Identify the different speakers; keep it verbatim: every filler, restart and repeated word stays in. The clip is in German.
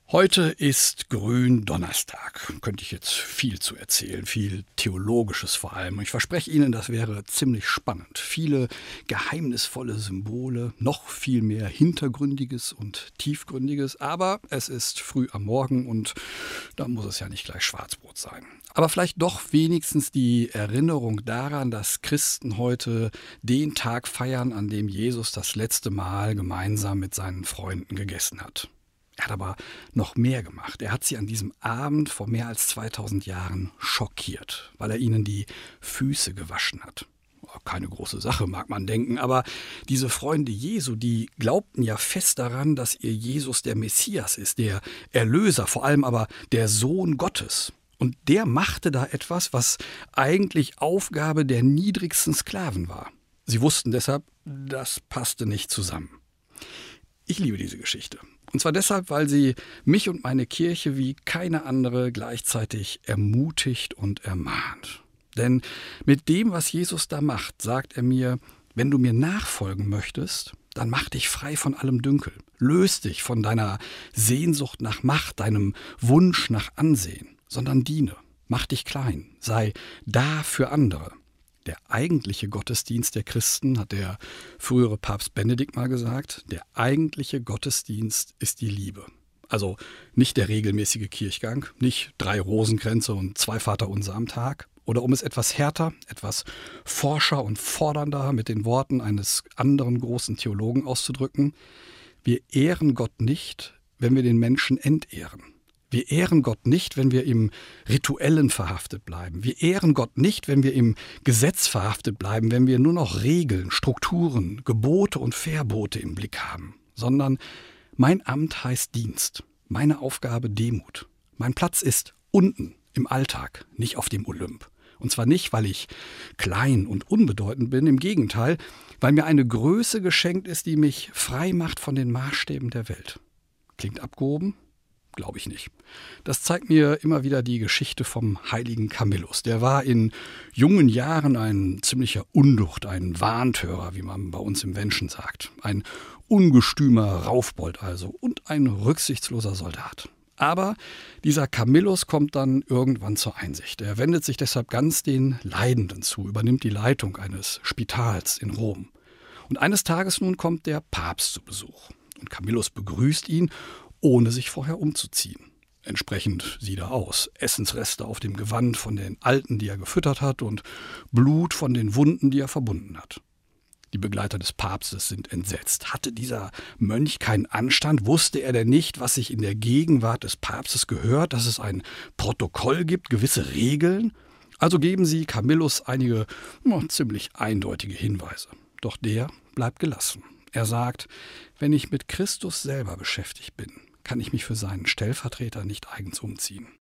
Speaker 1: Heute ist Gründonnerstag. Könnte ich jetzt viel zu erzählen, viel Theologisches vor allem. Ich verspreche Ihnen, das wäre ziemlich spannend. Viele geheimnisvolle Symbole, noch viel mehr Hintergründiges und Tiefgründiges. Aber es ist früh am Morgen und da muss es ja nicht gleich Schwarzbrot sein. Aber vielleicht doch wenigstens die Erinnerung daran, dass Christen heute den Tag feiern, an dem Jesus das letzte Mal gemeinsam mit seinen Freunden gegessen hat. Er hat aber noch mehr gemacht. Er hat sie an diesem Abend vor mehr als zweitausend Jahren schockiert, weil er ihnen die Füße gewaschen hat. Keine große Sache, mag man denken, aber diese Freunde Jesu, die glaubten ja fest daran, dass ihr Jesus der Messias ist, der Erlöser, vor allem aber der Sohn Gottes. Und der machte da etwas, was eigentlich Aufgabe der niedrigsten Sklaven war. Sie wussten deshalb, das passte nicht zusammen. Ich liebe diese Geschichte. Und zwar deshalb, weil sie mich und meine Kirche wie keine andere gleichzeitig ermutigt und ermahnt. Denn mit dem, was Jesus da macht, sagt er mir, wenn du mir nachfolgen möchtest, dann mach dich frei von allem Dünkel. Löst dich von deiner Sehnsucht nach Macht, deinem Wunsch nach Ansehen, sondern diene. Mach dich klein, sei da für andere. Der eigentliche Gottesdienst der Christen, hat der frühere Papst Benedikt mal gesagt, der eigentliche Gottesdienst ist die Liebe. Also nicht der regelmäßige Kirchgang, nicht drei Rosenkränze und zwei Vaterunser am Tag. Oder um es etwas härter, etwas forscher und fordernder mit den Worten eines anderen großen Theologen auszudrücken, wir ehren Gott nicht, wenn wir den Menschen entehren. Wir ehren Gott nicht, wenn wir im Rituellen verhaftet bleiben. Wir ehren Gott nicht, wenn wir im Gesetz verhaftet bleiben, wenn wir nur noch Regeln, Strukturen, Gebote und Verbote im Blick haben. Sondern mein Amt heißt Dienst, meine Aufgabe Demut. Mein Platz ist unten im Alltag, nicht auf dem Olymp. Und zwar nicht, weil ich klein und unbedeutend bin, im Gegenteil, weil mir eine Größe geschenkt ist, die mich frei macht von den Maßstäben der Welt. Klingt abgehoben? Glaube ich nicht. Das zeigt mir immer wieder die Geschichte vom heiligen Camillus. Der war in jungen Jahren ein ziemlicher Unducht, ein Wahntörer, wie man bei uns im Wenschen sagt. Ein ungestümer Raufbold also und ein rücksichtsloser Soldat. Aber dieser Camillus kommt dann irgendwann zur Einsicht. Er wendet sich deshalb ganz den Leidenden zu, übernimmt die Leitung eines Spitals in Rom. Und eines Tages nun kommt der Papst zu Besuch. Und Camillus begrüßt ihn, ohne sich vorher umzuziehen. Entsprechend sieht er aus. Essensreste auf dem Gewand von den Alten, die er gefüttert hat, und Blut von den Wunden, die er verbunden hat. Die Begleiter des Papstes sind entsetzt. Hatte dieser Mönch keinen Anstand? Wusste er denn nicht, was sich in der Gegenwart des Papstes gehört, dass es ein Protokoll gibt, gewisse Regeln? Also geben sie Camillus einige oh, ziemlich eindeutige Hinweise. Doch der bleibt gelassen. Er sagt, wenn ich mit Christus selber beschäftigt bin, kann ich mich für seinen Stellvertreter nicht eigens umziehen.